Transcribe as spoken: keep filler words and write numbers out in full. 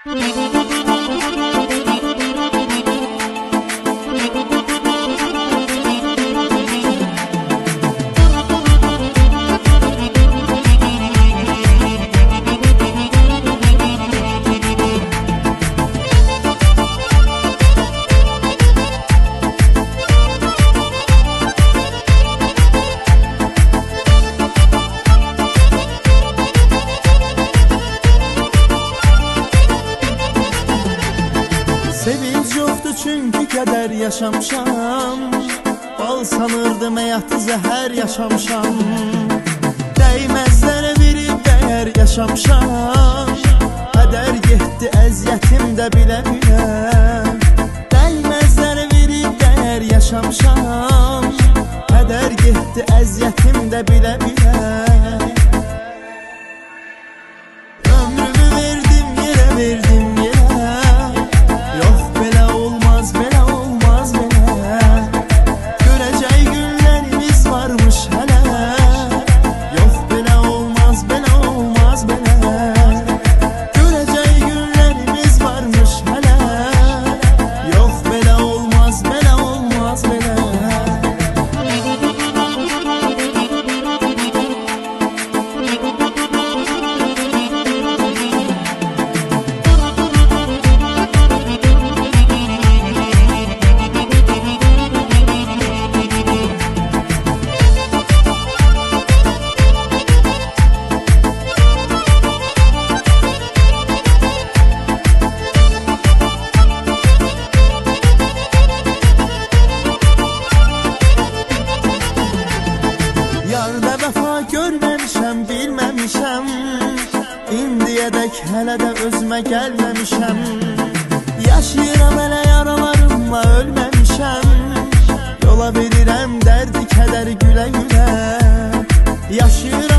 Sevinç yoktu çünkü keder yaşamışam. Bal sanırdım həyatı zəhər yaşamışam. Dəymezlərə verib dəyər yaşamışam. Kədər getdi əziyyətim də bilə-bilə. Dəymezlərə verib dəyər yaşamışam. Kədər getdi əziyyətim də bilə-bilə. Ömrümü verdim yerə verdim görməmişəm, bilməmişəm. İndiyədək hələ də özümə gəlməmişəm. Yaşayıram hələ yaralarımla ölməmişəm. Yola verirəm dərdi kədəri gülə gülə. Yaşayıram